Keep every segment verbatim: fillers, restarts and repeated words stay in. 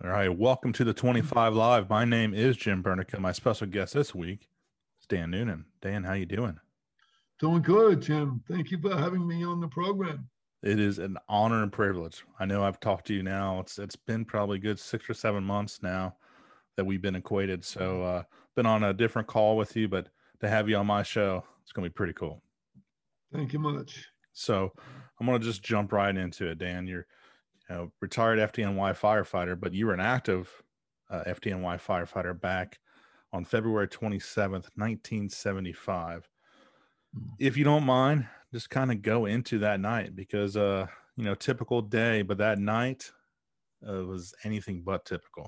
All right, welcome to the twenty-five Live. My name is Jim Bernica. My special guest this week is Dan Noonan. Dan, how you doing? Doing good, Jim. Thank you for having me on the program. It is an honor and privilege. I know I've talked to you now. It's it's been probably good six or seven months now that we've been acquainted. So uh been on a different call with you, but to have you on my show, it's gonna be pretty cool. Thank you much. So I'm gonna just jump right into it, Dan. You're you know, retired F D N Y firefighter, but you were an active uh, F D N Y firefighter back on February twenty-seventh, nineteen seventy-five. If you don't mind, just kind of go into that night because, uh, you know, typical day, but that night uh, was anything but typical.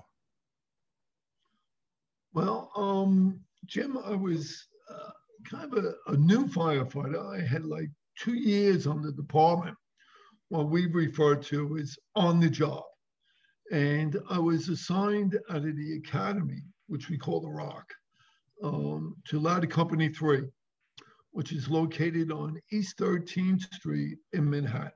Well, um, Jim, I was uh, kind of a, a new firefighter. I had like two years on the department, what we refer to as on the job. And I was assigned out of the academy, which we call the Rock, um, to Ladder Company three, which is located on East thirteenth Street in Manhattan.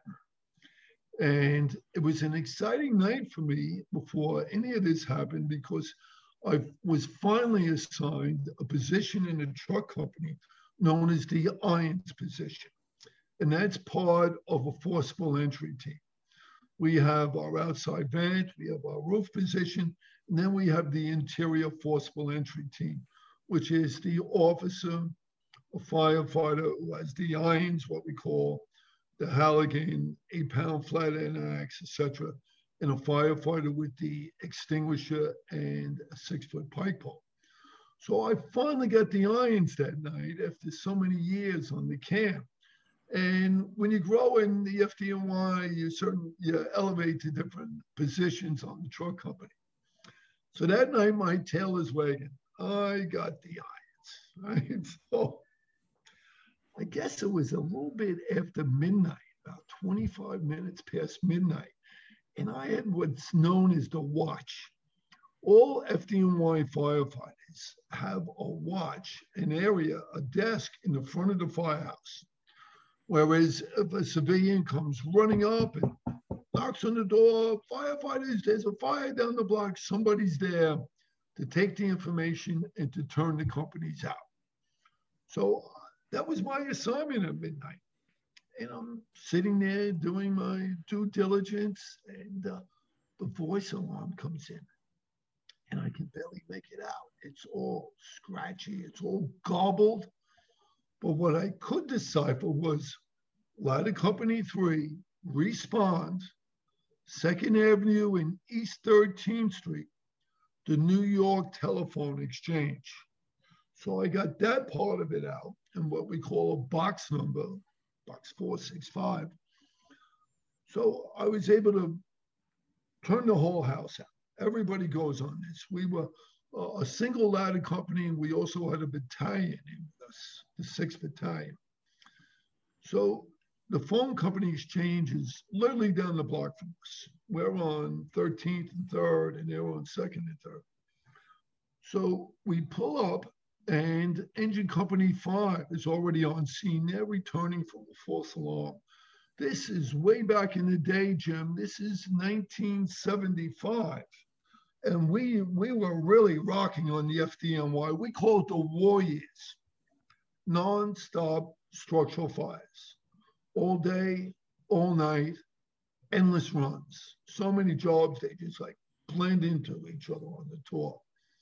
And it was an exciting night for me before any of this happened because I was finally assigned a position in a truck company known as the Irons position. And that's part of a forcible entry team. We have our outside vent, we have our roof position, and then we have the interior forcible entry team, which is the officer, a firefighter who has the irons, what we call the Halligan, eight pound flat end axe, et cetera, and a firefighter with the extinguisher and a six foot pike pole. So I finally got the irons that night after so many years on the camp. And when you grow in the F D N Y, you certain you elevate to different positions on the truck company. So that night, my tail is wagging. I got the irons, right? So I guess it was a little bit after midnight, about twenty-five minutes past midnight. And I had what's known as the watch. All F D N Y firefighters have a watch, an area, a desk in the front of the firehouse. Whereas if a civilian comes running up and knocks on the door, firefighters, there's a fire down the block, somebody's there to take the information and to turn the companies out. So that was my assignment at midnight. And I'm sitting there doing my due diligence, and uh, the voice alarm comes in. And I can barely make it out. It's all scratchy, it's all garbled. But what I could decipher was Ladder Company three, respond, second Avenue and East thirteenth Street, the New York Telephone Exchange. So I got that part of it out and what we call a box number, box four six five. So I was able to turn the whole house out. Everybody goes on this. We were uh, a single ladder company, and we also had a battalion in us, the sixth Battalion. So the phone company exchange is literally down the block from us. We're on thirteenth and third, and they're on second and third. So we pull up, and Engine Company five is already on scene. They're returning from a false alarm. This is way back in the day, Jim. This is nineteen seventy-five. And we, we were really rocking on the F D N Y. We call it the war years. Non-stop structural fires. All day, all night, endless runs. So many jobs, they just like blend into each other on the tour.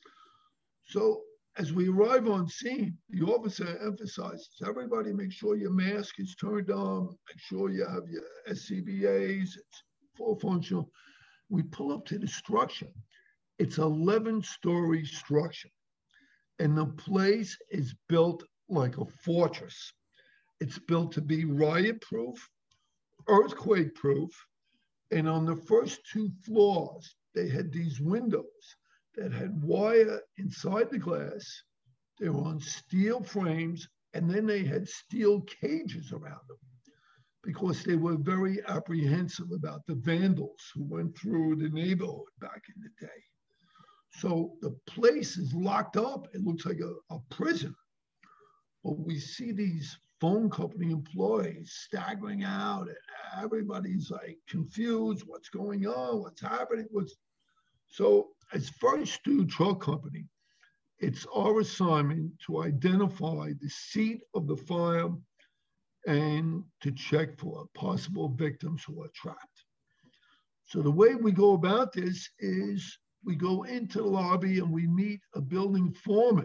So as we arrive on scene, the officer emphasizes, everybody make sure your mask is turned on, make sure you have your S C B As, it's full functional. We pull up to the structure. It's eleven story structure, and the place is built like a fortress. It's built to be riot proof, earthquake proof, and on the first two floors, they had these windows that had wire inside the glass. They were on steel frames, and then they had steel cages around them because they were very apprehensive about the vandals who went through the neighborhood back in the day. So the place is locked up. It looks like a, a prison. But we see these phone company employees staggering out, and everybody's like confused. What's going on? What's happening? What's... So as First Stew Truck Company, it's our assignment to identify the seat of the fire and to check for possible victims who are trapped. So the way we go about this is we go into the lobby and we meet a building foreman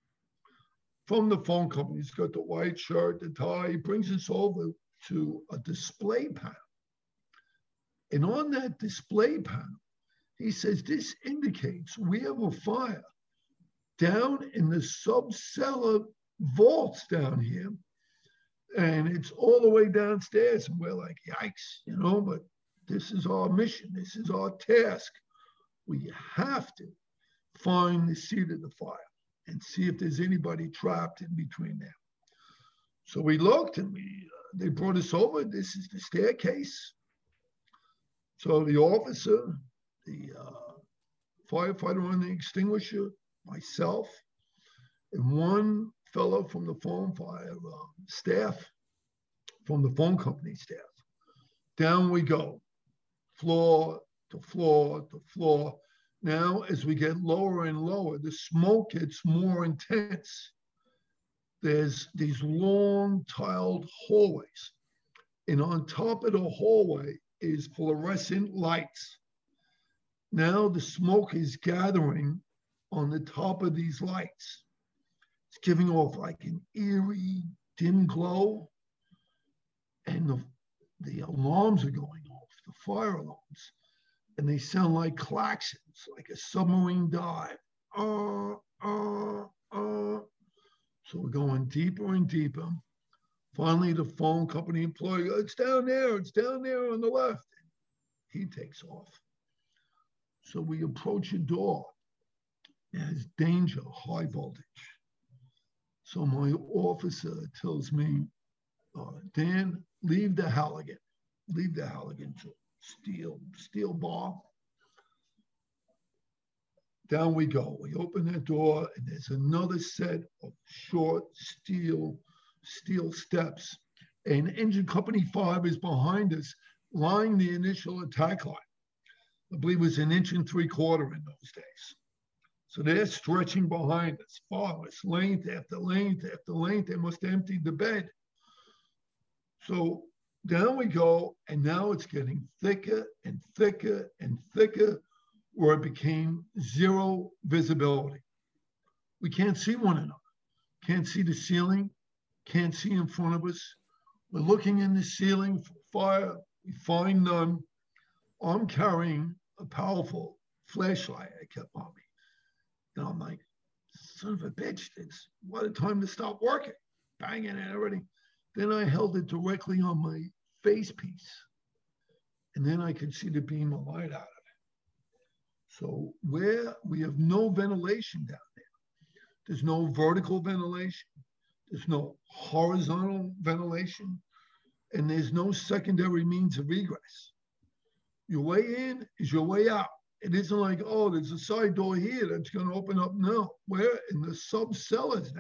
from the phone company. He's got the white shirt, the tie. He brings us over to a display panel. And on that display panel, he says, this indicates we have a fire down in the sub-cellar vaults down here. And it's all the way downstairs. And we're like, yikes, you know, but this is our mission. This is our task. We have to find the seat of the fire and see if there's anybody trapped in between there. So we looked and we, uh, they brought us over. This is the staircase. So the officer, the uh, firefighter on the extinguisher, myself, and one fellow from the phone fire uh, staff, from the phone company staff. Down we go, floor to floor to floor. Now, as we get lower and lower, the smoke gets more intense. There's these long tiled hallways. And on top of the hallway is fluorescent lights. Now the smoke is gathering on the top of these lights. It's giving off like an eerie, dim glow. And the, the alarms are going off, the fire alarms. And they sound like claxons, like a submarine dive. Uh, uh, uh. So we're going deeper and deeper. Finally, the phone company employee, it's down there, it's down there on the left. He takes off. So we approach a door. It has danger, high voltage. So my officer tells me, uh, Dan, leave the Halligan. Leave the Halligan to steel, steel bar. Down we go. We open that door and there's another set of short steel, steel steps. And Engine Company five is behind us, lying the initial attack line. I believe it was an inch and three quarter in those days. So they're stretching behind us, far us, length after length after length. They must have emptied the bed. So down we go, and now it's getting thicker and thicker and thicker, where it became zero visibility. We can't see one another. Can't see the ceiling, can't see in front of us. We're looking in the ceiling for fire. We find none. I'm carrying a powerful flashlight I kept on me. And I'm like, son of a bitch, it's what a time to stop working. Banging and everything. Then I held it directly on my face piece. And then I could see the beam of light out of it. So where we have no ventilation down there, there's no vertical ventilation, there's no horizontal ventilation, and there's no secondary means of egress. Your way in is your way out. It isn't like, oh, there's a side door here that's going to open up. No, we're in the sub-cellars now.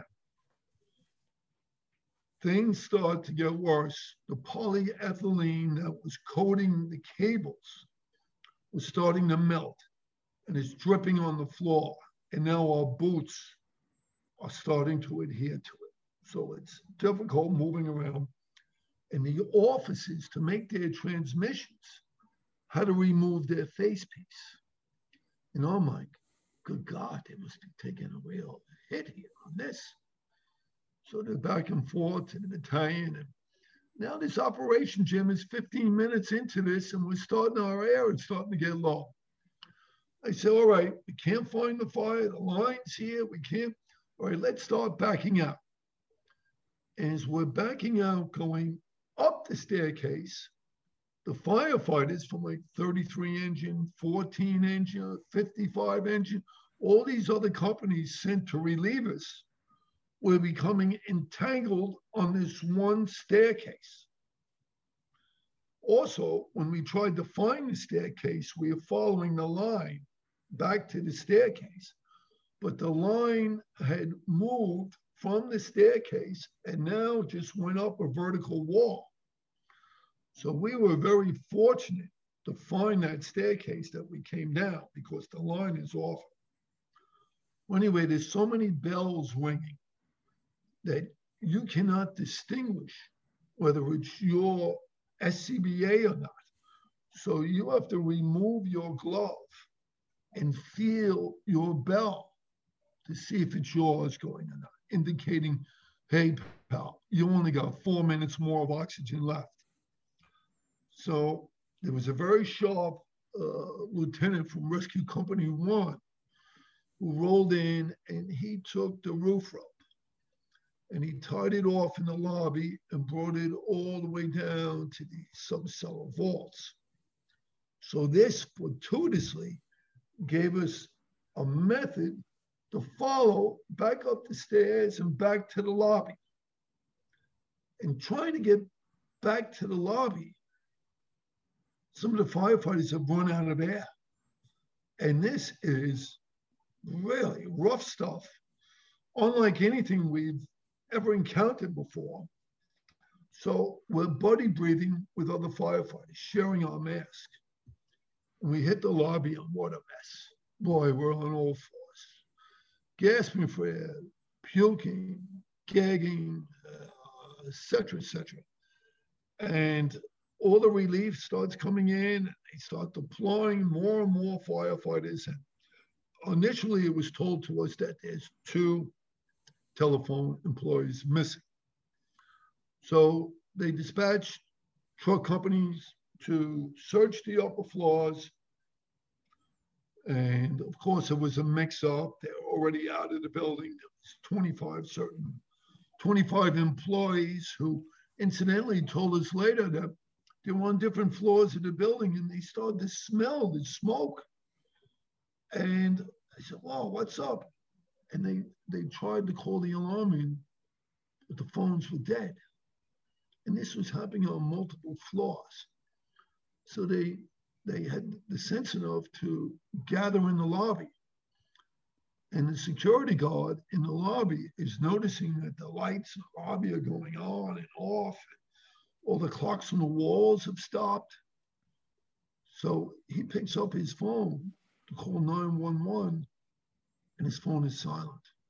Things start to get worse. The polyethylene that was coating the cables was starting to melt, and it's dripping on the floor. And now our boots are starting to adhere to it. So it's difficult moving around. And the officers, to make their transmissions, had to remove their face piece. And I'm like, good God, they must have taken a real hit here on this. So they're back and forth to the battalion. And now this operation, Jim, is fifteen minutes into this, and we're starting our air. It's starting to get low. I said, all right, we can't find the fire. The line's here. We can't. All right, let's start backing out. And as we're backing out, going up the staircase, the firefighters from like thirty-three engine, fourteen engine, fifty-five engine, all these other companies sent to relieve us were becoming entangled on this one staircase. Also, when we tried to find the staircase, we were following the line back to the staircase, but the line had moved from the staircase and now just went up a vertical wall. So we were very fortunate to find that staircase that we came down because the line is off. Well, anyway, there's so many bells ringing that you cannot distinguish whether it's your S C B A or not. So you have to remove your glove and feel your bell to see if it's yours going or not, indicating, hey, pal, you only got four minutes more of oxygen left. So there was a very sharp uh, lieutenant from Rescue Company One who rolled in, and he took the roof rope and he tied it off in the lobby and brought it all the way down to the subcellar vaults. So this fortuitously gave us a method to follow back up the stairs and back to the lobby. And trying to get back to the lobby, some of the firefighters have run out of air. And this is really rough stuff, unlike anything we've ever encountered before. So we're buddy breathing with other firefighters, sharing our mask. And we hit the lobby, and what a mess. Boy, we're on all fours, gasping for air, puking, gagging, uh, et cetera, et cetera. And all the relief starts coming in. They start deploying more and more firefighters. And initially, it was told to us that there's two telephone employees missing. So they dispatched truck companies to search the upper floors. And of course, it was a mix-up. They're already out of the building. There was twenty-five certain, twenty-five employees who incidentally told us later that they were on different floors of the building and they started to smell the smoke. And I said, "Whoa, what's up?" And they, they tried to call the alarm in, but the phones were dead. And this was happening on multiple floors. So they, they had the sense enough to gather in the lobby. And the security guard in the lobby is noticing that the lights in the lobby are going on and off. All the clocks on the walls have stopped. So he picks up his phone to call nine one one, and his phone is silent.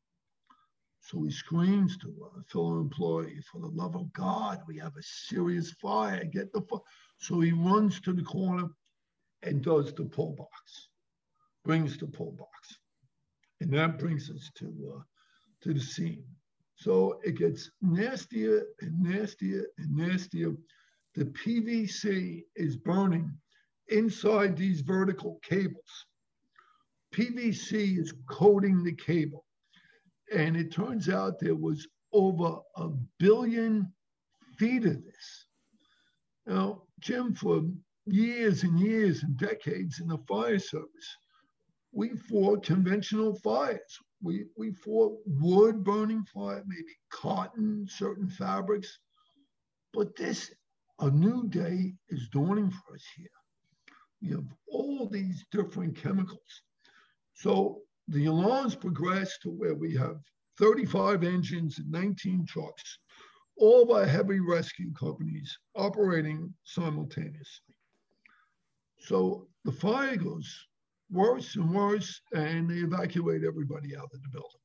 So he screams to a fellow employee, "For the love of God, we have a serious fire. Get the fire." So he runs to the corner and does the pull box, brings the pull box. And that brings us to, uh, to the scene. So it gets nastier and nastier and nastier. The P V C is burning inside these vertical cables. P V C is coating the cable. And it turns out there was over a billion feet of this. Now, Jim, for years and years and decades in the fire service, we fought conventional fires. We, we fought wood burning fire, maybe cotton, certain fabrics. But this, a new day is dawning for us here. We have all these different chemicals. So the alarms progress to where we have thirty-five engines and nineteen trucks, all by heavy rescue companies operating simultaneously. So the fire goes worse and worse, and they evacuate everybody out of the building.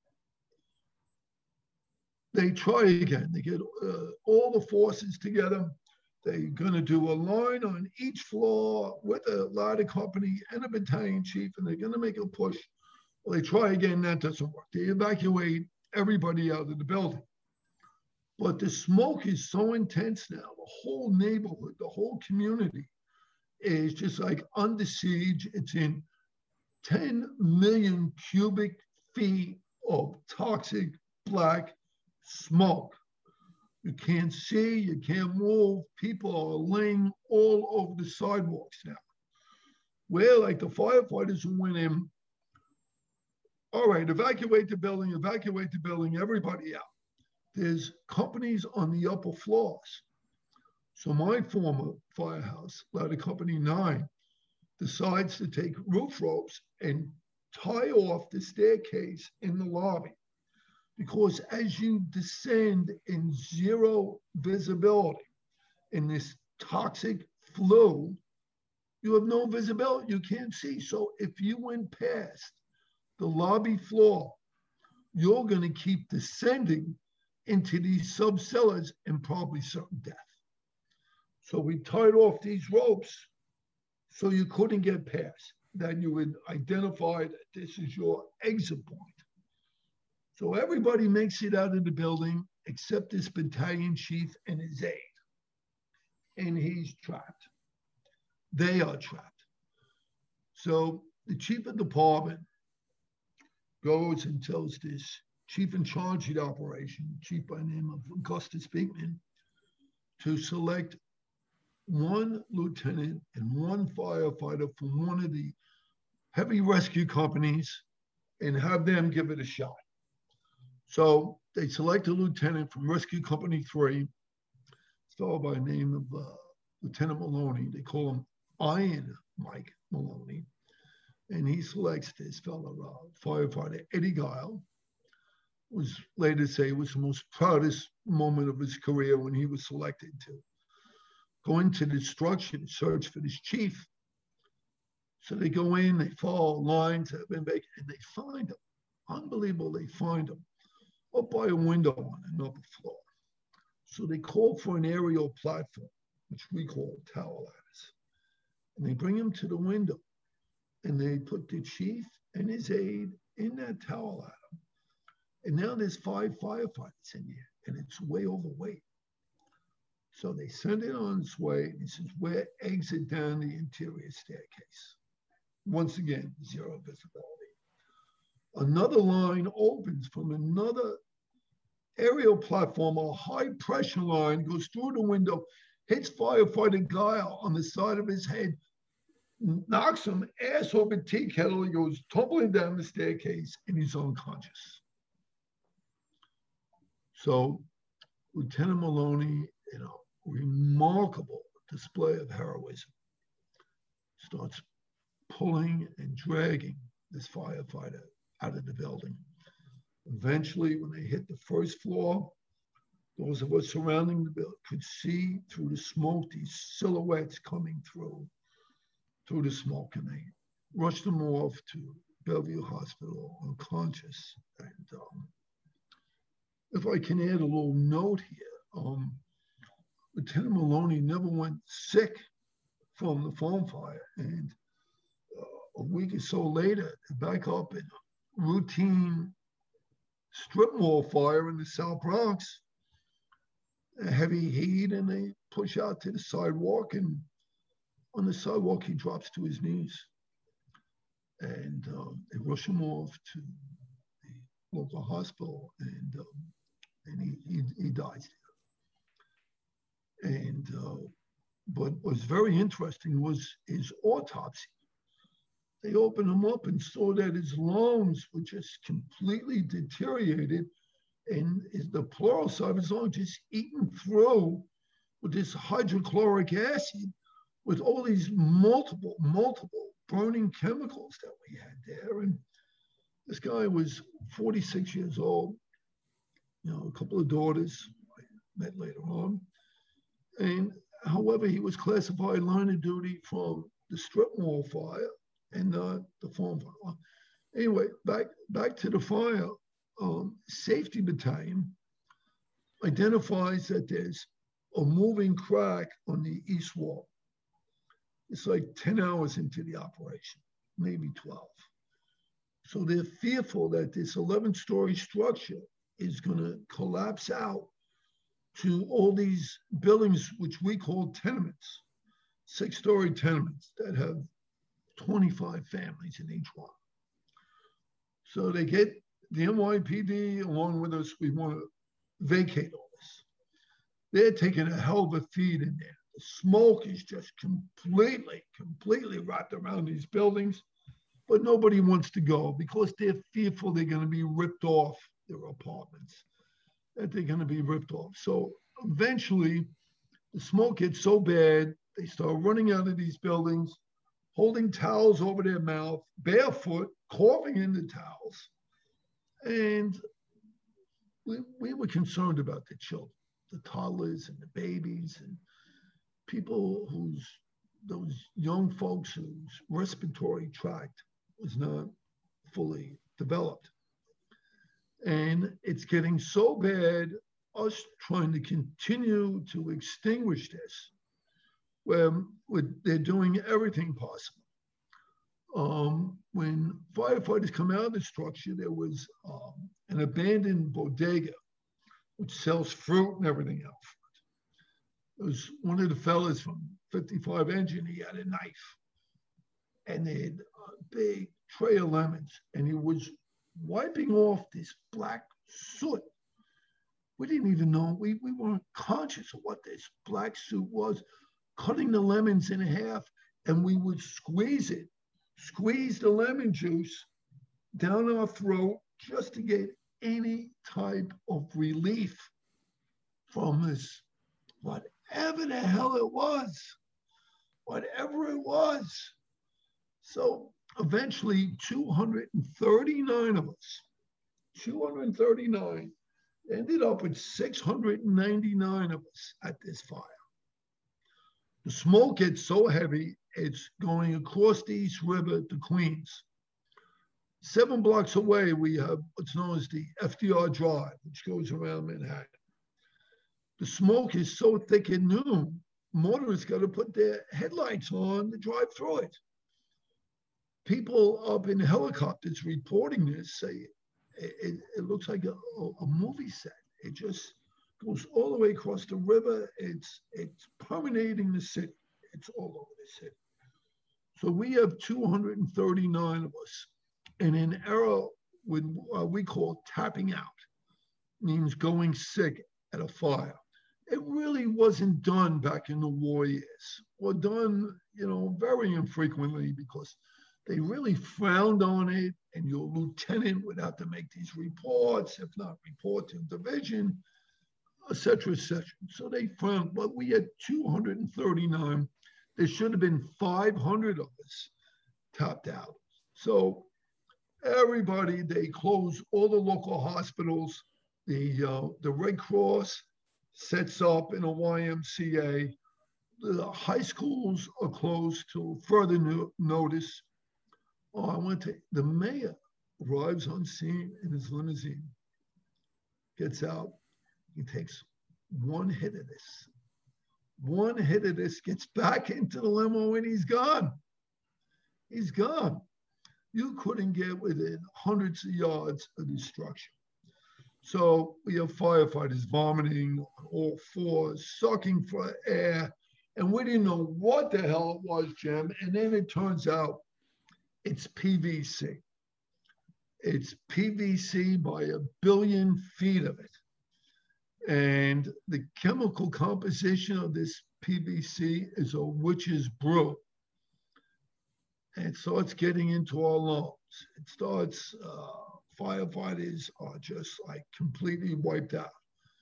They try again. They get uh, all the forces together. They're going to do a line on each floor with a ladder company and a battalion chief, and they're going to make a push. Well, they try again, that doesn't work. They evacuate everybody out of the building. But the smoke is so intense now, the whole neighborhood, the whole community is just like under siege. It's in ten million cubic feet of toxic black smoke. You can't see, you can't move. People are laying all over the sidewalks now. We're like the firefighters who went in, all right, evacuate the building, evacuate the building, everybody out. There's companies on the upper floors. So my former firehouse, Ladder Company nine, decides to take roof ropes and tie off the staircase in the lobby. Because as you descend in zero visibility in this toxic flue, You have no visibility. You can't see. So if you went past the lobby floor, you're going to keep descending into these sub cellars and probably certain death. So we tied off these ropes so you couldn't get past. Then you would identify that this is your exit point. So everybody makes it out of the building except this battalion chief and his aide. And he's trapped. They are trapped. So the chief of the department goes and tells this chief in charge of the operation, chief by the name of Augustus Beekman, to select one lieutenant and one firefighter from one of the heavy rescue companies and have them give it a shot. So they select a lieutenant from Rescue Company three, started by the name of uh, Lieutenant Maloney. They call him Iron Mike Maloney. And he selects this fellow, uh, firefighter Eddie Guile, was later say was the most proudest moment of his career when he was selected to go into the destruction, search for this chief. So they go in, they follow lines that have been vacant, and they find him. Unbelievable, they find him up by a window on an upper floor. So they call for an aerial platform, which we call tower ladders. And they bring him to the window, and they put the chief and his aide in that tower ladder. And now there's five firefighters in here, and it's way overweight. So they send it on its way, and he says, we're exit down the interior staircase. Once again, zero visibility. Another line opens from another aerial platform, a high pressure line goes through the window, hits firefighter Guile on the side of his head, knocks him ass over tea kettle. He goes tumbling down the staircase and he's unconscious. So Lieutenant Maloney, you know, remarkable display of heroism, starts pulling and dragging this firefighter out of the building. Eventually, when they hit the first floor, those of us surrounding the building could see through the smoke these silhouettes coming through, through the smoke, and they rushed them off to Bellevue Hospital unconscious. And um, if I can add a little note here, um, Lieutenant Maloney never went sick from the farm fire. And uh, a week or so later, back up in a routine strip mall fire in the South Bronx, a heavy heat, and they push out to the sidewalk, and on the sidewalk he drops to his knees, and um, they rush him off to the local hospital, and um, and he, he he dies there. And uh, but what was very interesting was his autopsy. They opened him up and saw that his lungs were just completely deteriorated, and the pleural side of his lungs just eaten through with this hydrochloric acid, with all these multiple, multiple burning chemicals that we had there. And this guy was forty-six years old, you know, a couple of daughters I met later on. And however, he was classified line of duty from the strip mall fire and uh, the farm fire. Anyway, back back to the fire. Um, safety battalion identifies that there's a moving crack on the east wall. It's like ten hours into the operation, maybe twelve. So they're fearful that this eleven-story structure is going to collapse out to all these buildings, which we call tenements, six-story tenements that have twenty-five families in each one. So they get the N Y P D along with us. We want to vacate all this. They're taking a hell of a feed in there. The smoke is just completely, completely wrapped around these buildings, but nobody wants to go because they're fearful they're going to be ripped off their apartments, that they're going to be ripped off. So eventually, the smoke gets so bad, they start running out of these buildings, holding towels over their mouth, barefoot, coughing in the towels. And we, we were concerned about the children, the toddlers and the babies and people whose those young folks whose respiratory tract was not fully developed. And it's getting so bad, us trying to continue to extinguish this, where they're doing everything possible. Um, when firefighters come out of the structure, there was um, an abandoned bodega, which sells fruit and everything else. It was one of the fellas from fifty-five Engine. He had a knife, and they had a big tray of lemons, and he was wiping off this black soot. We didn't even know, we, we weren't conscious of what this black soot was, cutting the lemons in half, and we would squeeze it, squeeze the lemon juice down our throat just to get any type of relief from this, whatever the hell it was, whatever it was. So eventually two hundred thirty-nine of us, two hundred thirty-nine, ended up with six hundred ninety-nine of us at this fire. The smoke gets so heavy, it's going across the East River to Queens. Seven blocks away, we have what's known as the F D R Drive, which goes around Manhattan. The smoke is so thick at noon, motorists got to put their headlights on to drive through it. People up in helicopters reporting this say it, it, it looks like a, a movie set. It just goes all the way across the river. It's, it's permeating the city. It's all over the city. So we have two hundred thirty-nine of us in an era when uh, we call tapping out, means going sick at a fire. It really wasn't done back in the war years, or done, you know, very infrequently, because they really frowned on it, and your lieutenant would have to make these reports, if not report to division, et cetera, et cetera. So they frowned, but we had two hundred thirty-nine. There should have been five hundred of us tapped out. So everybody, they closed all the local hospitals. The, uh, the Red Cross sets up in a Y M C A. The high schools are closed till further no- notice. Oh, I went to, the mayor arrives on scene in his limousine, gets out, he takes one hit of this. One hit of this, gets back into the limo, and he's gone. He's gone. You couldn't get within hundreds of yards of destruction. So we have firefighters vomiting on all fours, sucking for air, and we didn't know what the hell it was, Jim. And then it turns out it's P V C. It's P V C by a billion feet of it. And the chemical composition of this P V C is a witch's brew. And it starts getting into our lungs. It starts, uh, firefighters are just like completely wiped out.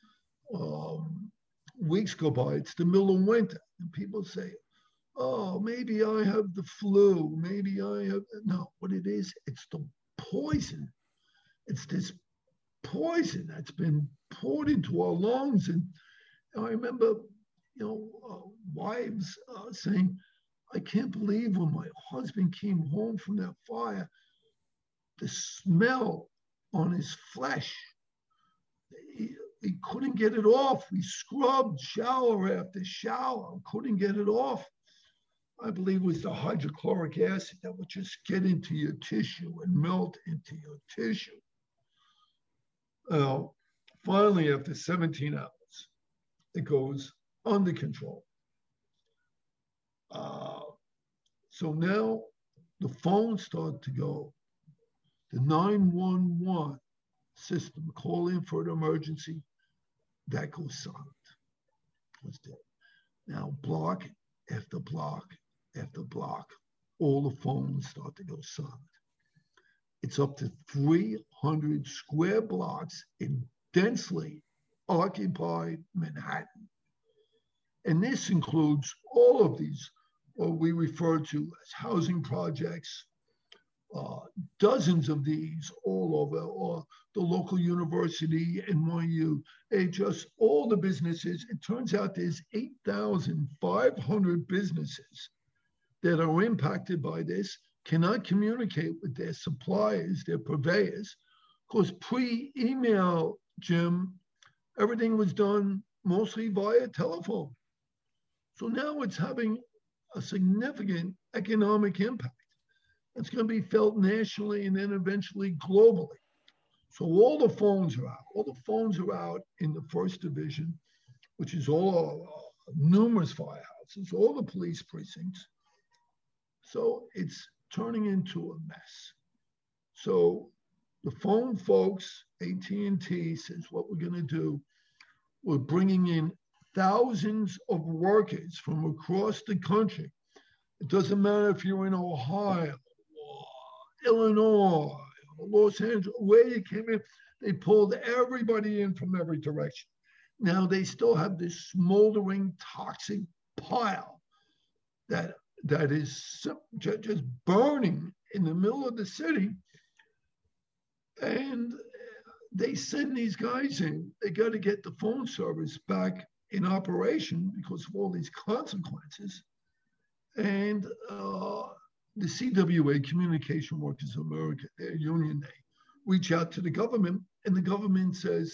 Um, weeks go by, it's the middle of winter, and people say, oh, maybe I have the flu, maybe I have, no, what it is, it's the poison. It's this poison that's been poured into our lungs. And I remember, you know, uh, wives uh, saying, I can't believe when my husband came home from that fire, the smell on his flesh, he, he couldn't get it off. We scrubbed shower after shower, couldn't get it off. I believe it was the hydrochloric acid that would just get into your tissue and melt into your tissue. Uh, finally, after seventeen hours, it goes under control. Uh, so now the phones start to go. The nine one one system, call in for an emergency, that goes silent. What's that? Now block after block after block, all the phones start to go silent. It's up to three hundred square blocks in densely occupied Manhattan. And this includes all of these, what we refer to as housing projects, uh, dozens of these all over, or the local university, N Y U, they just, all the businesses. It turns out there's eight thousand five hundred businesses that are impacted by this cannot communicate with their suppliers, their purveyors, because pre-email, Jim, everything was done mostly via telephone. So now it's having a significant economic impact. It's going to be felt nationally and then eventually globally. So all the phones are out. All the phones are out in the first division, which is all uh, numerous firehouses, all the police precincts. So it's turning into a mess. So the phone folks, A T and T says what we're going to do, we're bringing in thousands of workers from across the country. It doesn't matter if you're in Ohio, Illinois, Los Angeles, where you came in, they pulled everybody in from every direction. Now they still have this smoldering toxic pile that that is just burning in the middle of the city. And they send these guys in. They got to get the phone service back in operation because of all these consequences. And uh, the C W A, Communication Workers of America, their union, they reach out to the government, and the government says,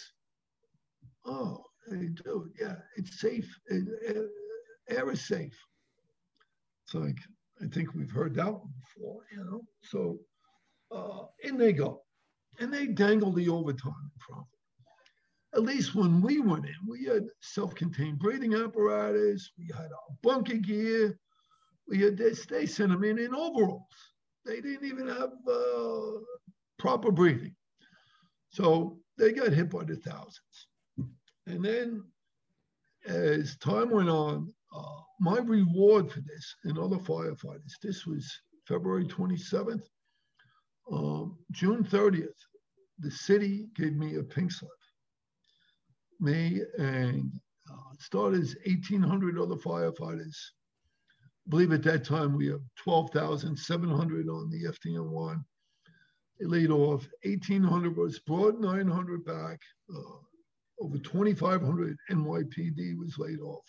oh, they do, yeah, it's safe. Air is safe. It's like, I think we've heard that one before, you know? So uh, in they go. And they dangle the overtime in front of them. At least when we went in, we had self-contained breathing apparatus, we had our bunker gear, we had this, they sent them in in overalls. They didn't even have uh, proper breathing. So they got hit by the thousands. And then as time went on, uh, my reward for this and other firefighters, this was February twenty-seventh, um, June thirtieth, the city gave me a pink slip. Me and uh, it started as eighteen hundred other firefighters. I believe at that time we have twelve thousand seven hundred on the F D N Y. They laid off eighteen hundred of us, brought nine hundred back. Uh, over twenty-five hundred N Y P D was laid off.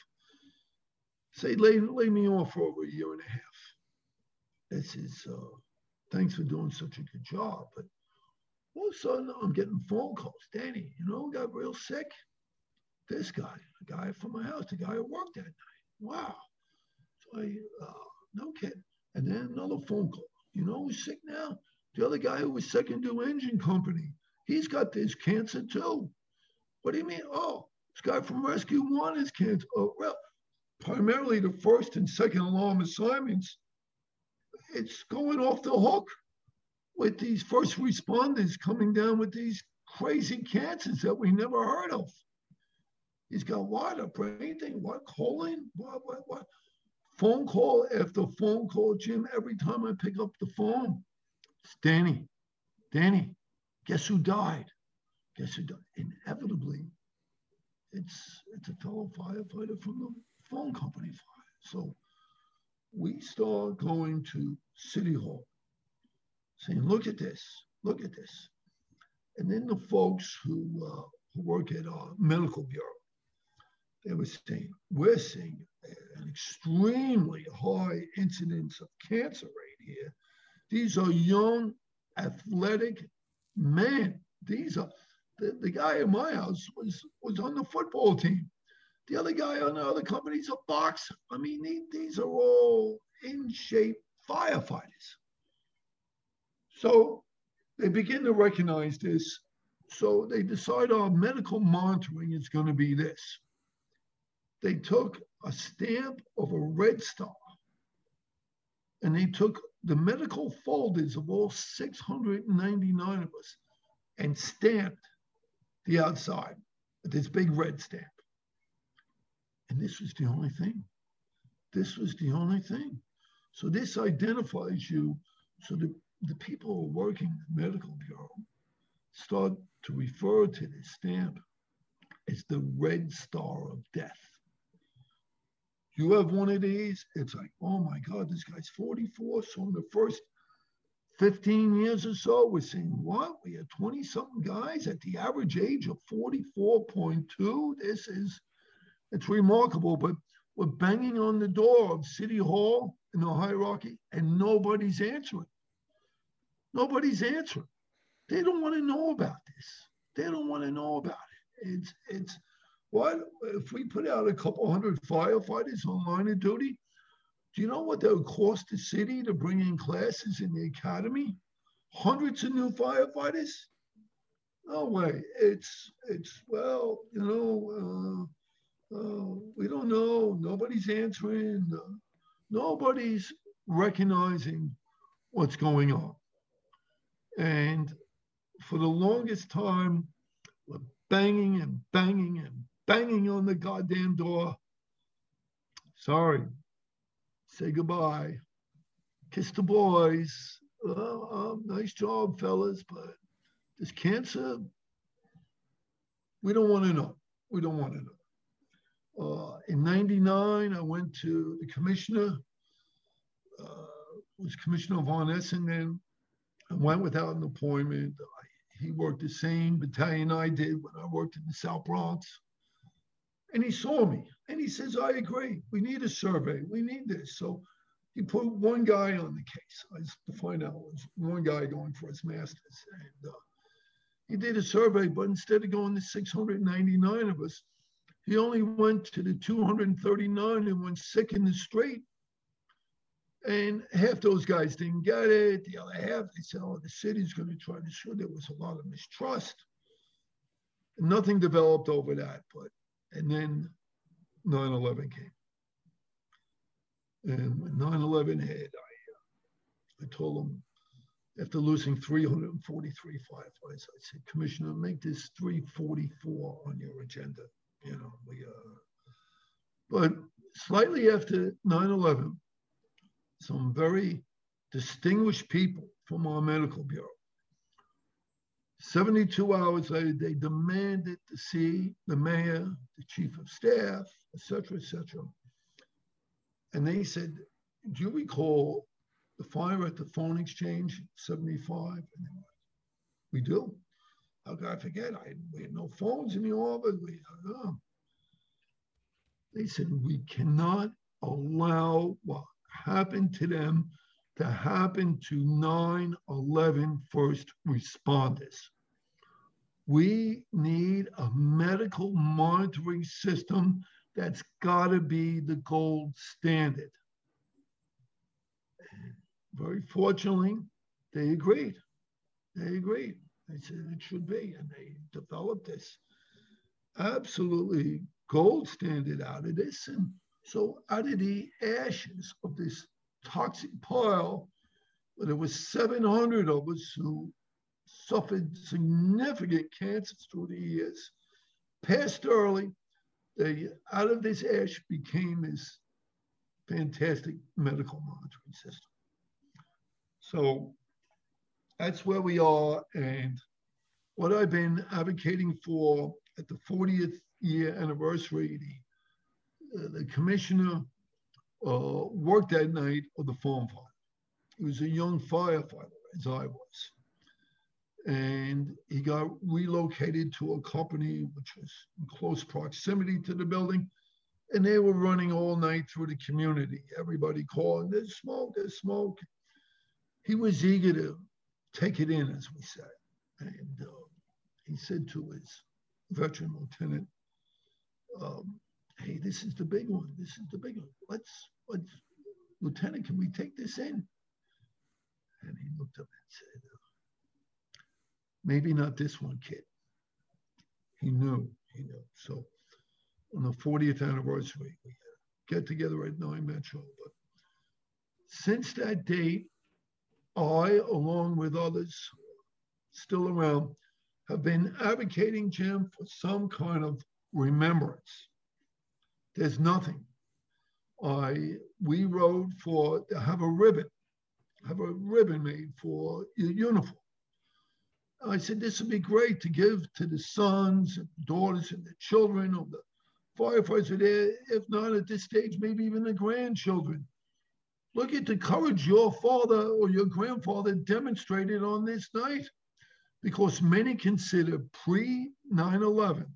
So they laid, laid me off for over a year and a half. This is, uh, thanks for doing such a good job. But all of a sudden, I'm getting phone calls. Danny, you know, got real sick. This guy, a guy from my house, the guy who worked that night. Wow. So I, uh, no kidding. And then another phone call. You know who's sick now? The other guy who was second to engine company. He's got this cancer too. What do you mean? Oh, this guy from Rescue One has cancer. Oh, well, primarily the first and second alarm assignments, it's going off the hook with these first responders coming down with these crazy cancers that we never heard of. He's got what? A brain thing? What? Colon? What? What? What? Phone call after phone call, Jim. Every time I pick up the phone, it's Danny. Danny, guess who died? Guess who died? Inevitably, it's it's a fellow firefighter from the phone company fire. So we start going to City Hall, saying, "Look at this, look at this," and then the folks who uh, who work at our medical bureau, they were saying, "We're seeing an extremely high incidence of cancer rate here. These are young, athletic men. These are the, the guy in my house was was on the football team. The other guy on the other company's a boxer. I mean, they, these are all in shape firefighters." So they begin to recognize this. So they decide our medical monitoring is going to be this. They took a stamp of a red star and they took the medical folders of all six hundred ninety-nine of us and stamped the outside with this big red stamp. And this was the only thing. This was the only thing. So this identifies you. So the, the people who are working in the medical bureau start to refer to this stamp as the red star of death. You have one of these, it's like, oh my God, this guy's forty-four. So in the first fifteen years or so, we're saying, what? We had twenty-something guys at the average age of forty-four point two. This is, it's remarkable, but we're banging on the door of City Hall in the hierarchy, and nobody's answering. Nobody's answering. They don't want to know about this. They don't want to know about it. It's, it's, what if we put out a couple hundred firefighters on line of duty? Do you know what that would cost the city to bring in classes in the academy? Hundreds of new firefighters? No way. It's, it's well, you know, uh, uh, we don't know. Nobody's answering. Uh, nobody's recognizing what's going on. And for the longest time, we're banging and banging and banging on the goddamn door. Sorry. Say goodbye. Kiss the boys. Well, um, nice job, fellas, but this cancer, we don't want to know. We don't want to know. Uh, in ninety-nine, I went to the commissioner, uh, was Commissioner Von Essen then. I went without an appointment. I, he worked the same battalion I did when I worked in the South Bronx. And he saw me and he says, I agree. We need a survey. We need this. So he put one guy on the case. I just to find out it was one guy going for his master's. And uh, he did a survey, but instead of going to six hundred ninety-nine of us, he only went to the two hundred thirty-nine and went sick in the street. And half those guys didn't get it. The other half, they said, oh, the city's going to try to sue. There was a lot of mistrust. And nothing developed over that. But and then nine eleven came. And when nine eleven hit, I, uh, I told them, after losing three hundred forty-three firefighters, I said, Commissioner, make this three forty-four on your agenda. You know, we, uh, but slightly after nine eleven, some very distinguished people from our medical bureau, seventy-two hours later, they demanded to see the mayor, the chief of staff, et cetera, et cetera. And they said, do you recall the fire at the phone exchange in seventy-five? And they were like, we do. How could I forget? I, we had no phones in the office. We, uh, they said, we cannot allow what happened to them to happen to nine eleven first responders. We need a medical monitoring system that's got to be the gold standard. And very fortunately, they agreed. They agreed. They said it should be, and they developed this absolutely gold standard out of this. And so out of the ashes of this toxic pile, where there was seven hundred of us who suffered significant cancers through the years, passed early, they, out of this ash became this fantastic medical monitoring system. So that's where we are. And what I've been advocating for at the fortieth year anniversary, the, uh, the commissioner uh, worked that night of the phone fire. He was a young firefighter, as I was. And he got relocated to a company which was in close proximity to the building. And they were running all night through the community. Everybody calling, there's smoke, there's smoke. He was eager to take it in, as we said. And uh, he said to his veteran lieutenant, um, hey, this is the big one. This is the big one. Let's, let's, Lieutenant, can we take this in? And he looked up and said, maybe not this one, kid. He knew, he knew. So on the fortieth anniversary, we get together at nine Metro. But since that date, I, along with others still around, have been advocating, Jim, for some kind of remembrance. There's nothing. I, we wrote for, to have a ribbon, have a ribbon made for your uniform. I said, this would be great to give to the sons and daughters and the children of the firefighters there, if not at this stage, maybe even the grandchildren. Look at the courage your father or your grandfather demonstrated on this night, because many consider pre nine eleven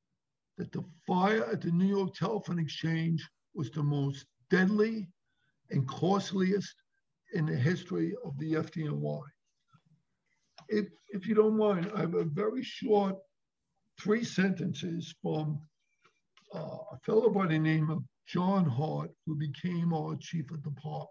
that the fire at the New York Telephone Exchange was the most deadly and costliest in the history of the F D N Y. If, if you don't mind, I have a very short three sentences from uh, a fellow by the name of John Hart, who became our chief of department.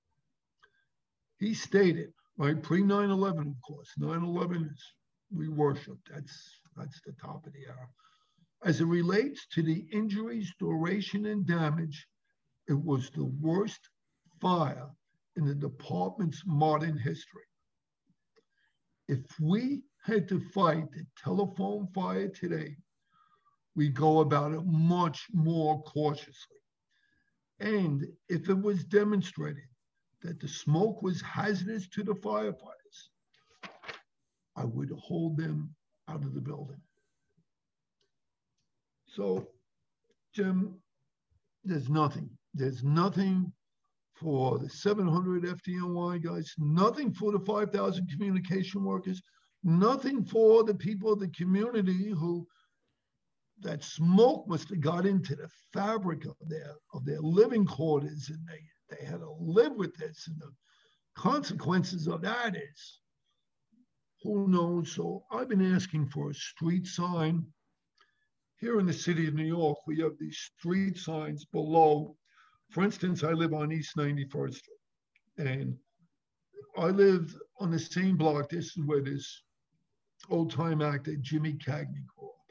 He stated, right, pre nine eleven, of course, nine eleven is, we worship, that's, that's the top of the hour. As it relates to the injuries, duration, and damage, it was the worst fire in the department's modern history. If we had to fight the telephone fire today, we go about it much more cautiously. And if it was demonstrated that the smoke was hazardous to the firefighters, I would hold them out of the building. So, Jim, there's nothing. There's nothing for the seven hundred F D N Y guys, nothing for the five thousand communication workers, nothing for the people of the community who that smoke must have got into the fabric of their of their living quarters, and they, they had to live with this. And the consequences of that is, who knows? So I've been asking for a street sign. Here in the city of New York, we have these street signs below. For instance, I live on East ninety-first Street, and I live on the same block. This is where this old-time actor Jimmy Cagney grew up.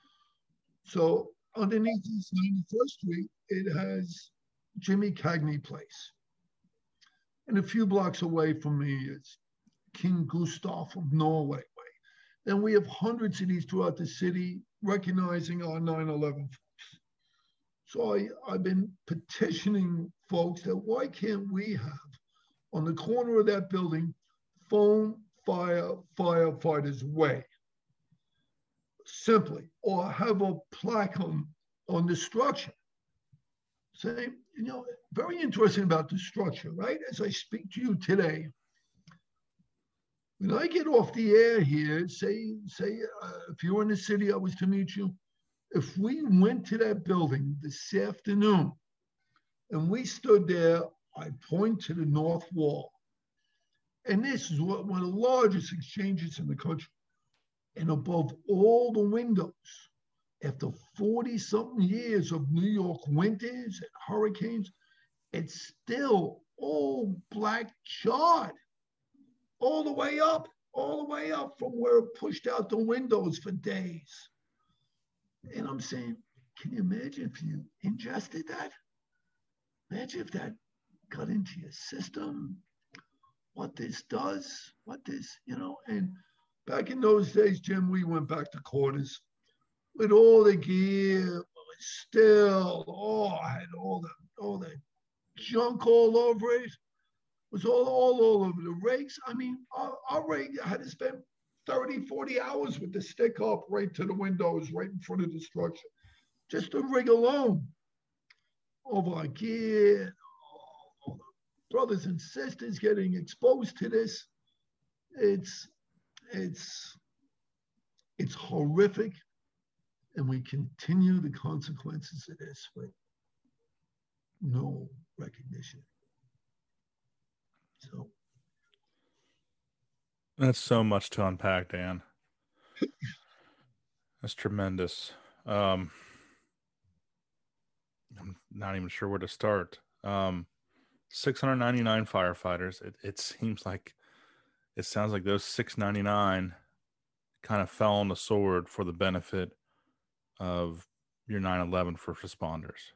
So underneath East ninety-first Street, it has Jimmy Cagney Place. And a few blocks away from me is King Gustav of Norway Way. Then we have hundreds of these throughout the city recognizing our nine eleven folks. So I, I've been petitioning folks that why can't we have on the corner of that building, Foam Fire Firefighters Way, simply, or have a plaque on, on the structure. Saying, you know, very interesting about the structure, right? As I speak to you today, when I get off the air here, say, say uh, if you were in the city, I was to meet you, if we went to that building this afternoon and we stood there, I point to the north wall. And this is what, one of the largest exchanges in the country. And above all the windows, after forty something years of New York winters and hurricanes, it's still all black charred all the way up, all the way up from where it pushed out the windows for days. And I'm saying, can you imagine if you ingested that? Imagine if that got into your system, what this does, what this, you know, and back in those days, Jim, we went back to quarters with all the gear, still, oh, I had all the, all the junk all over it. It was all, all, all over the rakes. I mean, our, our rake had to spend thirty, forty hours with the stick up right to the windows, right in front of the structure. Just the rig alone. All our gear, all the brothers and sisters getting exposed to this. It's, it's, it's horrific. And we continue the consequences of this with no recognition. So that's so much to unpack, Dan. That's tremendous. Um, I'm not even sure where to start. Um, six hundred ninety-nine firefighters. It, it seems like, it sounds like those six ninety-nine kind of fell on the sword for the benefit of your nine eleven first responders.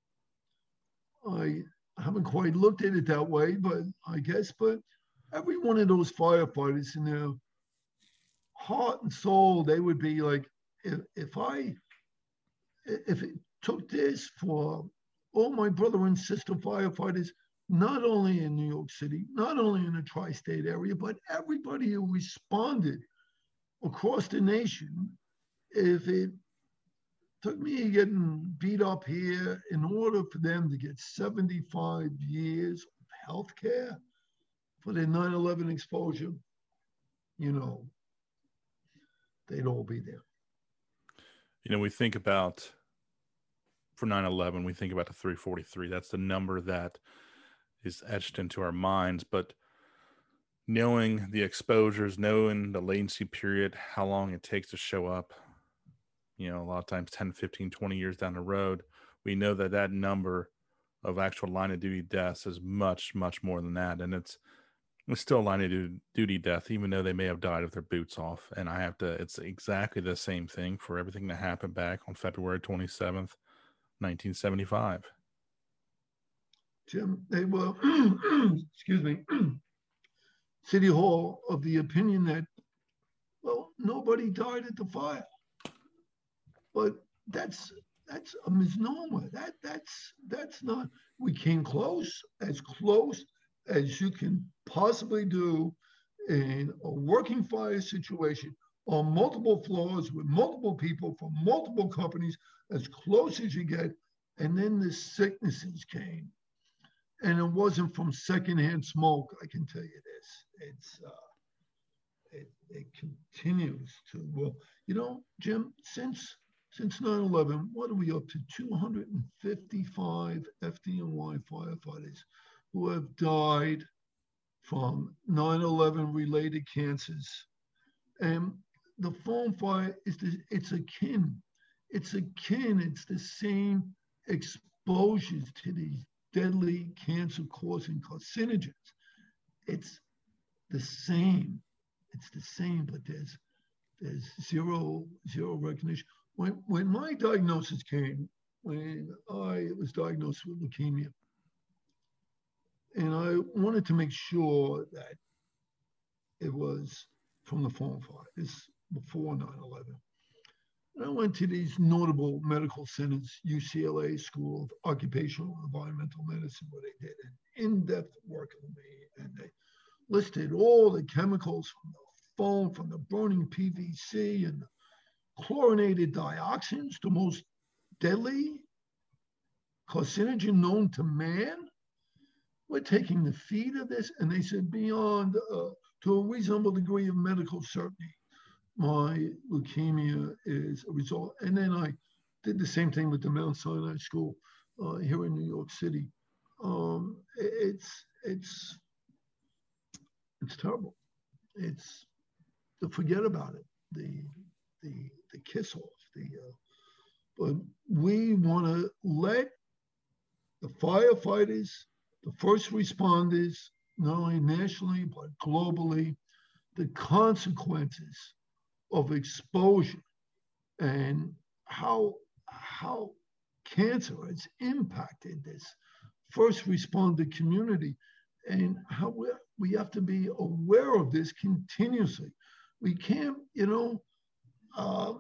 I haven't quite looked at it that way, but I guess, but every one of those firefighters in their heart and soul, they would be like, if, if I, if it took this for all my brother and sister firefighters, not only in New York City, not only in the tri-state area, but everybody who responded across the nation, if it took me getting beat up here in order for them to get seventy-five years of health care for their nine eleven exposure, you know, they'd all be there. You know, we think about, for nine eleven, we think about the three forty-three. That's the number that is etched into our minds, but knowing the exposures, knowing the latency period, how long it takes to show up, you know, a lot of times ten, fifteen, twenty years down the road, we know that that number of actual line of duty deaths is much, much more than that. And it's, it's still a line of duty death, even though they may have died with their boots off. And I have to, it's exactly the same thing for everything that happened back on February twenty-seventh, nineteen seventy-five. Jim, they were, excuse me, City Hall of the opinion that, well, nobody died at the fire. But that's that's a misnomer. That that's that's not. We came close, as close as you can possibly do in a working fire situation on multiple floors with multiple people from multiple companies, as close as you get. And then the sicknesses came. And it wasn't from secondhand smoke, I can tell you this. It's uh, it, it continues to, well, you know, Jim, since since nine eleven, what are we up to? two hundred fifty-five F D N Y firefighters who have died from nine eleven related cancers. And the foam fire is the, it's akin. It's akin. It's the same exposures to these deadly cancer-causing carcinogens. It's the same. It's the same, but there's there's zero zero recognition. When when my diagnosis came, when I was diagnosed with leukemia, and I wanted to make sure that it was from the foam fire. This before nine eleven. And I went to these notable medical centers, U C L A School of Occupational and Environmental Medicine, where they did an in-depth work on me, and they listed all the chemicals from the foam, from the burning P V C and the chlorinated dioxins, the most deadly carcinogen known to man. We're taking the feed of this, and they said beyond, uh, to a reasonable degree of medical certainty, my leukemia is a result. And then I did the same thing with the Mount Sinai School uh, here in New York City. Um, it's it's it's terrible. It's to forget about it. The the the kiss off. The uh, but we want to let the firefighters, the first responders, not only nationally but globally, the consequences of exposure and how how cancer has impacted this first responder community, and how we we have to be aware of this continuously. We can't, you know, um,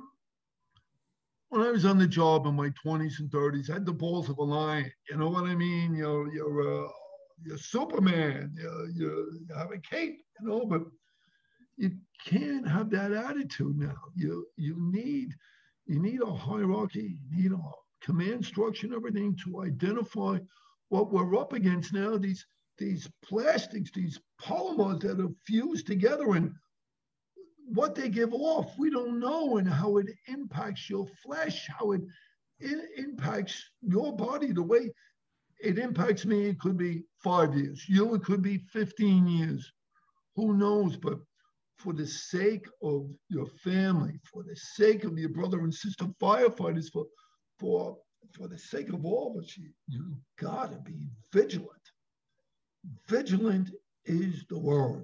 when I was on the job in my twenties and thirties, I had the balls of a lion. You know what I mean? You're you're uh, you're Superman. You you have a cape, you know, but you can't have that attitude now. You you need you need a hierarchy, you need a command structure and everything to identify what we're up against now. These these plastics, these polymers that are fused together, and what they give off, we don't know, and how it impacts your flesh, how it, it impacts your body. The way it impacts me, it could be five years. You, it could be fifteen years. Who knows? But for the sake of your family, for the sake of your brother and sister firefighters, for for for the sake of all of us, you, you gotta be vigilant. Vigilant is the word.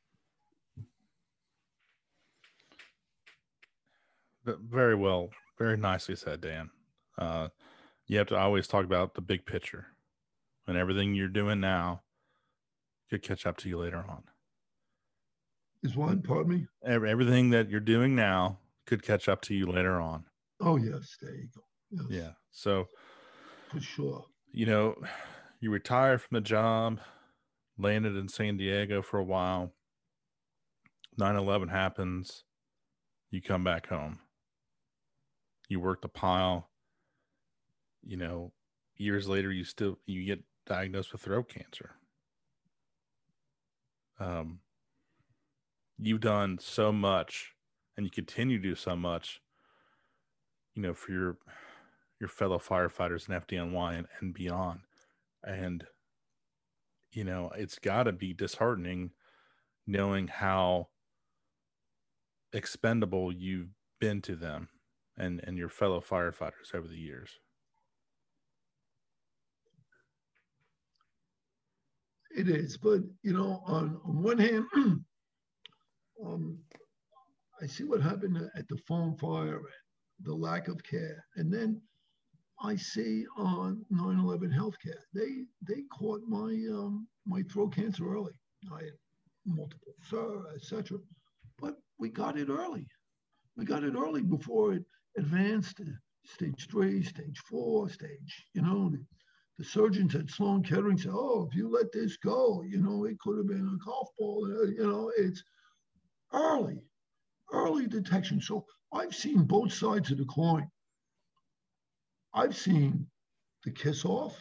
Very well, very nicely said, Dan. Uh, you have to always talk about the big picture, and everything you're doing now could catch up to you later on. Is one, pardon me? Everything that you're doing now could catch up to you later on. Oh, yes, there you go. Yes. Yeah. So, for sure. You know, you retired from the job, landed in San Diego for a while. nine eleven happens. You come back home. You work the pile. You know, years later, you still, you get diagnosed with throat cancer. Um, you've done so much, and you continue to do so much, you know, for your your fellow firefighters in F D N Y and, and beyond. And you know, it's got to be disheartening knowing how expendable you've been to them and, and your fellow firefighters over the years. It is, but you know, on, on one hand, um, I see what happened at the Foam Fire, the lack of care, and then I see on nine eleven healthcare, they they caught my um, my throat cancer early. I had multiple, et cetera. But we got it early. We got it early before it advanced to stage three, stage four, stage. You know, the, the surgeons at Sloan Kettering said, "Oh, if you let this go, you know, it could have been a golf ball." You know, it's early, early detection. So I've seen both sides of the coin. I've seen the kiss off,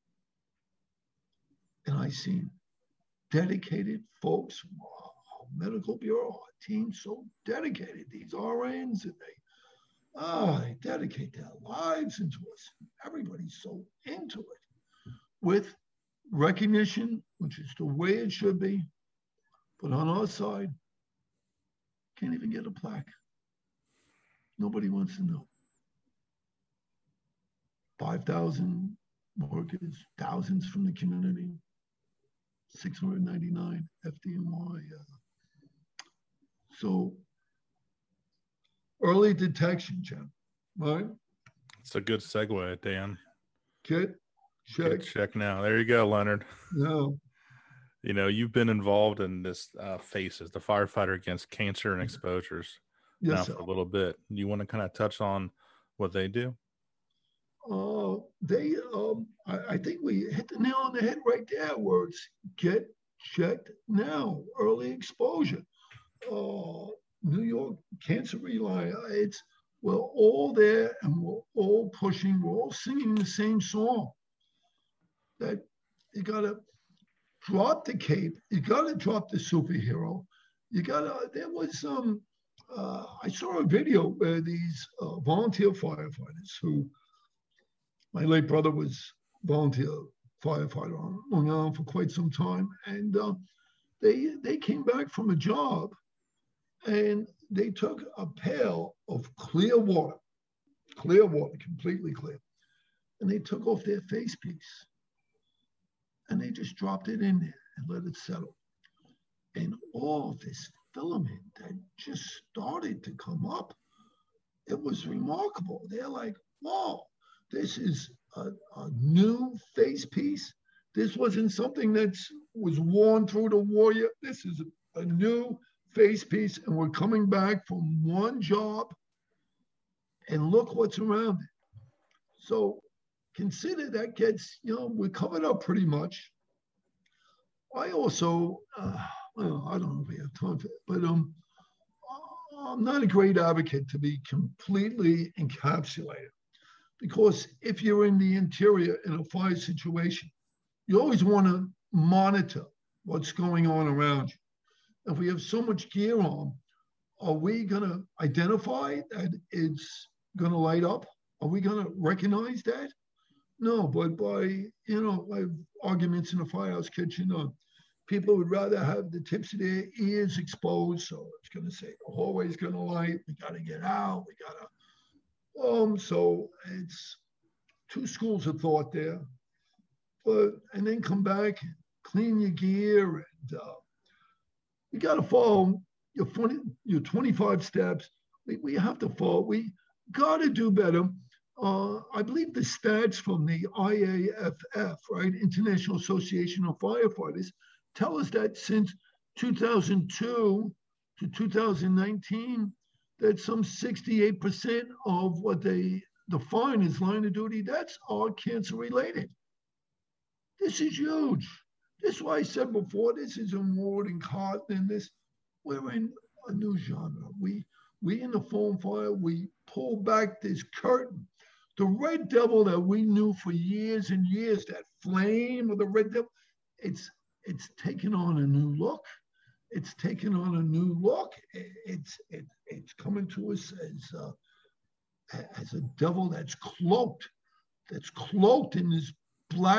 and I've seen dedicated folks from our medical bureau, our team, so dedicated. These R Ns, and they, ah, they dedicate their lives into us. Everybody's so into it with recognition, which is the way it should be. But on our side, can't even get a plaque. Nobody wants to know. five thousand workers, thousands from the community, six hundred ninety-nine F D N Y. Uh, so early detection, Jim, right? It's a good segue, Dan. Kit, check. Kit check now. There you go, Leonard. No. You know, you've been involved in this uh, FACES, the Firefighter Against Cancer and Exposures, yes, now sir. for a little bit. You want to kind of touch on what they do? Uh, they, um, I, I think we hit the nail on the head right there, where it's get checked now, early exposure. Uh, New York Cancer Rely, it's, we're all there and we're all pushing, we're all singing the same song. That you gotta drop the cape, you gotta drop the superhero, you gotta, there was some, uh, I saw a video where these uh, volunteer firefighters who, my late brother was volunteer firefighter on Long Island for quite some time, and uh, they they came back from a job, and they took a pail of clear water, clear water, completely clear, and they took off their face piece, and they just dropped it in there and let it settle, and all this filament that just started to come up, it was remarkable. They're like, "Whoa. This is a, a new face piece. This wasn't something that was worn through the war yet. This is a, a new face piece, and we're coming back from one job, and look what's around it." So consider that gets, you know, we're covered up pretty much. I also, uh, well, I don't know if we have time for it, but um, I'm not a great advocate to be completely encapsulated. Because if you're in the interior in a fire situation, you always want to monitor what's going on around you. If we have so much gear on, are we going to identify that it's going to light up? Are we going to recognize that? No, but by, you know, by arguments in a firehouse kitchen, uh, people would rather have the tips of their ears exposed. So it's going to say the hallway's going to light. We got to get out. We got to. Um, so it's two schools of thought there, but and then come back, clean your gear, and uh, you got to follow your twenty, your twenty-five steps. We, we have to follow. We got to do better. Uh, I believe the stats from the I A F F, right, International Association of Firefighters, tell us that since two thousand two to two thousand nineteen. That some sixty-eight percent of what they define as line of duty deaths are cancer related. This is huge. This is why I said before, this is a more than Cotton. This, we're in a new genre. We, we in the Foam Fire, we pull back this curtain. The Red Devil that we knew for years and years, that flame of the Red Devil, it's, it's taken on a new look. It's taken on a new look. It's it, it's coming to us as uh, as a devil that's cloaked, that's cloaked in this black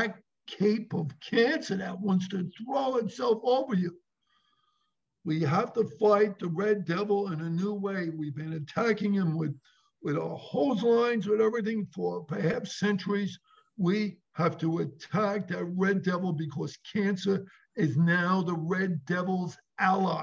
cape of cancer that wants to throw itself over you. We have to fight the red devil in a new way. We've been attacking him with, with our hose lines, with everything for perhaps centuries. We have to attack that red devil because cancer is now the red devil's ally.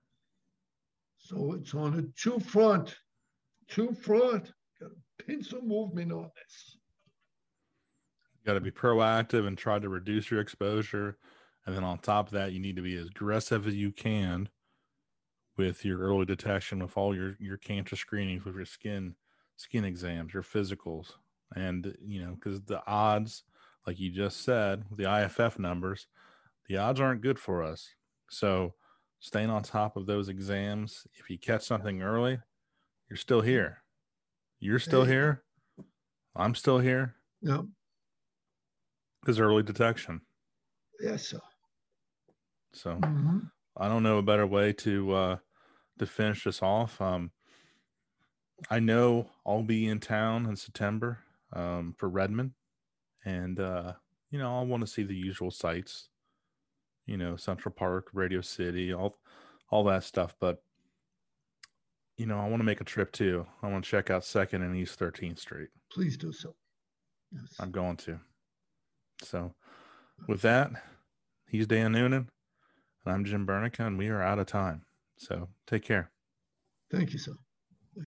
So it's on a two front, two front. Got to pincer movement on this. You got to be proactive and try to reduce your exposure. And then on top of that, you need to be as aggressive as you can with your early detection, with all your, your cancer screenings, with your skin, skin exams, your physicals. And, you know, because the odds, like you just said, the I F F numbers, the odds aren't good for us. So staying on top of those exams, if you catch something early, you're still here. You're still here. I'm still here. Yeah. Because early detection. Yes, sir. So mm-hmm. I don't know a better way to uh, to finish this off. Um, I know I'll be in town in September um, for Redmond, and uh, you know I want to see the usual sites. You know, Central Park, Radio City, all all that stuff. But you know, I want to make a trip too. I want to check out Second and East thirteenth Street. Please do so. Yes. I'm going to. So, with that, he's Dan Noonan, and I'm Jim Bernica, and we are out of time. So, take care. Thank you, sir.